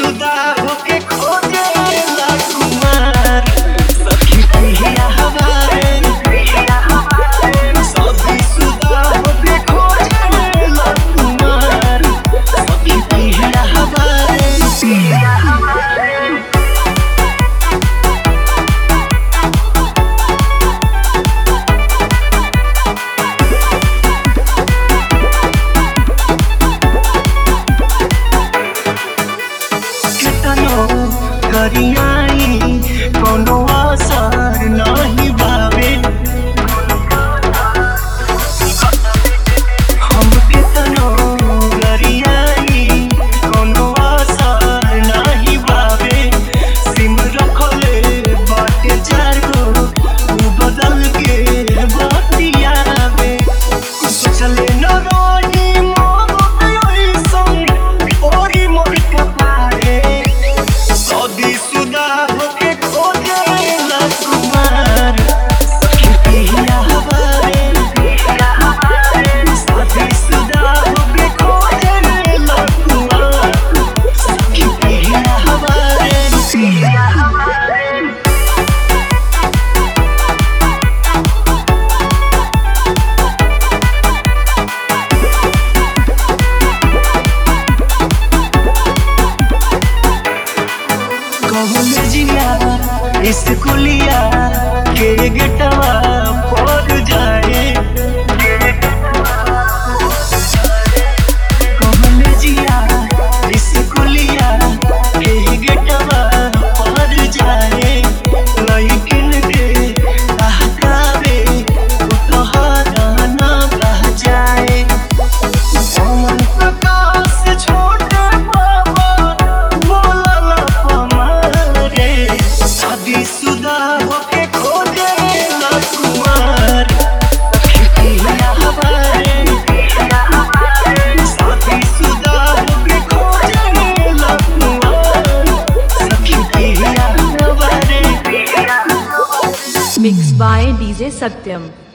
शादीशुदा होके खोजे ला कुमार सखी पिया हमारे शादीशुदा होके खोजे ला कुमार सखी पिया हमारे करियाई कोनो असर नहीं भावे हम कितनो करियाई कोनो असर नहीं भावे सिम रखले बाटे चार गो उ बदल के बतियावे सोचले न रोनी मोर संग ओरी मोर कपारे शादीशुदा होके खोजे ला कुमार सखी पिया हमारे शादीशुदा होके खोजे ला कुमार सखी पिया हमारे कॉलेजिया स्कूलिया के गेटवा पर जाए कॉलेजिया स्कूलिया के गेटवा पर जाए लइकिन के कहकावे तोहरा ना रह जाए मन प्रकाश छोटे बाबा बोलला हमारे शादीशुदा होके खोजे ला कुमार सखी पिया हमारे शादीशुदा होके खोजे ला कुमार सखी पिया हमारे Mixed by DJ Satyam.